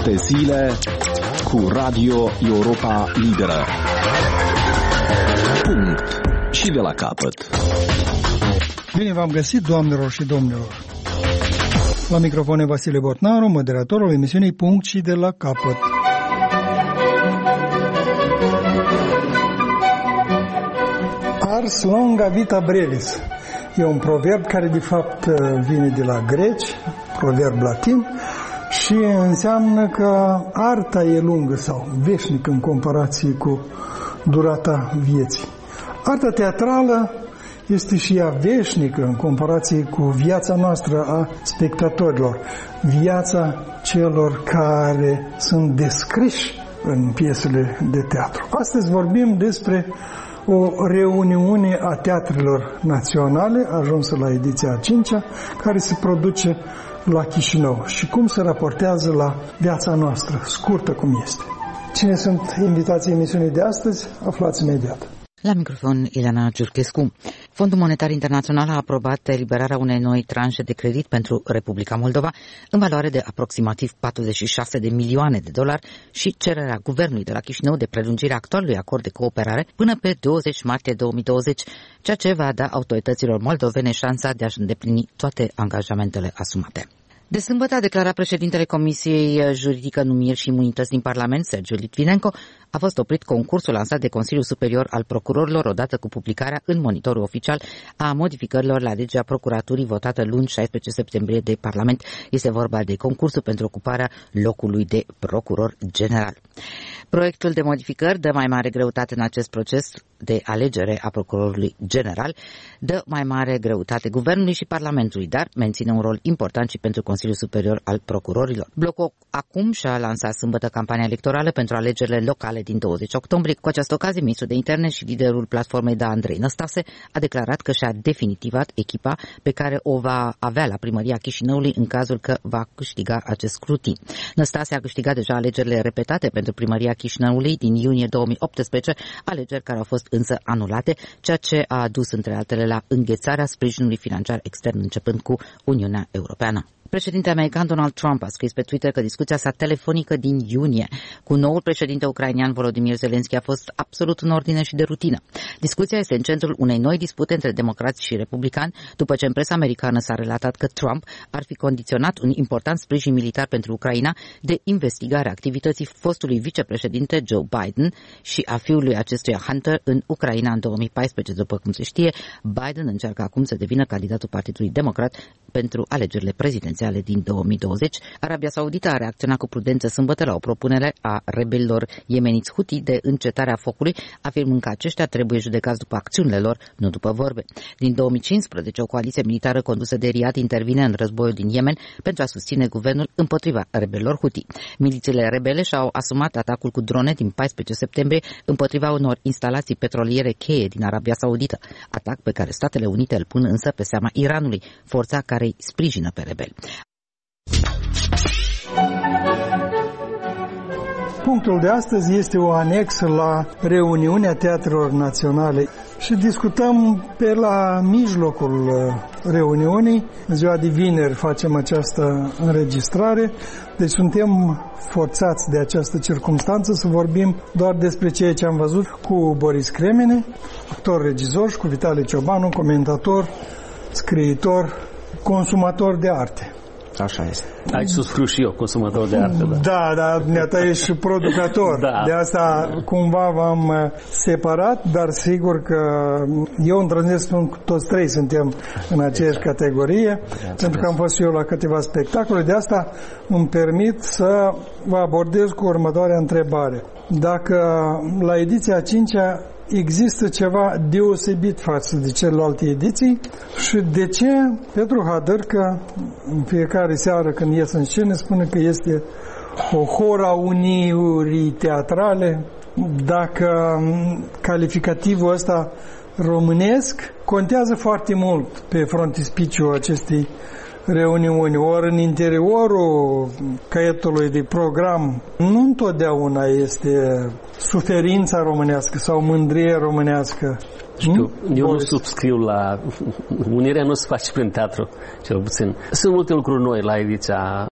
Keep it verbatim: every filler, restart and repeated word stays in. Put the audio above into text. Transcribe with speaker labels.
Speaker 1: șapte zile cu Radio Europa Liberă. Punct. Și de la capăt.
Speaker 2: Bine v-am găsit, doamnelor și domnilor. La microfon e Vasile Botnaru, moderatorul emisiunii Punct și de la capăt. Ars longa vita brevis. E un proverb care de fapt vine de la greci, proverb latin, și înseamnă că arta e lungă sau veșnică în comparație cu durata vieții. Arta teatrală este și ea veșnică în comparație cu viața noastră a spectatorilor, viața celor care sunt descriși în piesele de teatru. Astăzi vorbim despre o reuniune a teatrelor naționale, ajunsă la ediția a cincea, care se produce la Chișinău și cum se raportează la viața noastră, scurtă cum este. Cine sunt invitații emisiunii de astăzi? Aflați imediat.
Speaker 3: La microfon, Ileana Giurchescu. Fondul Monetar Internațional a aprobat eliberarea unei noi tranșe de credit pentru Republica Moldova în valoare de aproximativ patruzeci și șase de milioane de dolari și cererea guvernului de la Chișinău de prelungire a actualului acord de cooperare până pe douăzeci martie două mii douăzeci, ceea ce va da autorităților moldovene șansa de a-și îndeplini toate angajamentele asumate. De sâmbătă a declarat președintele Comisiei Juridică, Numiri și Imunități din Parlament, Sergiu Litvinenko, a fost oprit concursul lansat de Consiliul Superior al Procurorilor odată cu publicarea în monitorul oficial a modificărilor la legea procuraturii votată luni șaisprezece septembrie de Parlament. Este vorba de concursul pentru ocuparea locului de procuror general. Proiectul de modificări dă mai mare greutate în acest proces de alegere a procurorului general, dă mai mare greutate guvernului și Parlamentului, dar menține un rol important și pentru Consiliul Superior al Procurorilor. Blocul acum și-a lansat sâmbătă campania electorală pentru alegerile locale din douăzeci octombrie. Cu această ocazie, ministrul de interne și liderul platformei Da Andrei Năstase a declarat că și-a definitivat echipa pe care o va avea la primăria Chișinăului în cazul că va câștiga acest scrutin. Năstase a câștigat deja alegerile repetate pentru primăria Chișinăului din iunie două mii optsprezece, alegeri care au fost însă anulate, ceea ce a adus între altele la înghețarea sprijinului financiar extern începând cu Uniunea Europeană. Președintele american Donald Trump a scris pe Twitter că discuția sa telefonică din iunie cu noul președinte ucrainean Volodymyr Zelensky a fost absolut în ordine și de rutină. Discuția este în centrul unei noi dispute între democrați și republicani, după ce în presa americană s-a relatat că Trump ar fi condiționat un important sprijin militar pentru Ucraina de investigarea activității fostului vicepreședinte Joe Biden și a fiului acestuia Hunter în Ucraina în două mii paisprezece. După cum se știe, Biden încearcă acum să devină candidatul Partidului Democrat pentru alegerile prezidențiale din două mii douăzeci. Arabia Saudită a reacționat cu prudență sâmbătă la o propunere a rebelilor yemeniți Houthi de încetarea focului, afirmând că aceștia trebuie judecați după acțiunile lor, nu după vorbe. Din două mii cincisprezece, o coaliție militară condusă de Riyadh intervine în războiul din Yemen pentru a susține guvernul împotriva rebelilor Houthi. Milițiile rebele și-au asumat atacul cu drone din paisprezece septembrie împotriva unor instalații petroliere cheie din Arabia Saudită, atac pe care Statele Unite îl pun însă pe seama Iranului, forța care îi sprijină pe rebeli.
Speaker 2: Punctul de astăzi este o anexă la reuniunea teatrelor naționale și discutăm pe la mijlocul reuniunii. În ziua de vineri facem această înregistrare, deci suntem forțați de această circumstanță să vorbim doar despre ceea ce am văzut cu Boris Cremene, actor-regizor, și cu Vitale Ciobanu, comentator, scriitor, consumator de arte.
Speaker 4: Așa este. Aici suscriu și eu, consumator de artă. Da,
Speaker 2: da, dar dumneata ești și producător. Da. De asta cumva v-am separat, dar sigur că eu îndrăznesc spun că toți trei suntem în aceeași categorie, pentru că am fost și eu la câteva spectacole. De asta îmi permit să vă abordez cu următoarea întrebare. Dacă la ediția a cincea există ceva deosebit față de celelalte ediții și de ce Petru Hadărcă în fiecare seară când ies în scenă spune că este o hora unirii teatrale, dacă calificativul ăsta românesc contează foarte mult pe frontispiciul acestei reuniuni, ori în interiorul caietului de program nu întotdeauna este suferința românească sau mândrie românească.
Speaker 4: Știu, eu nu subscriu la... Unirea nu se face prin teatru, cel puțin. Sunt multe lucruri noi la ediția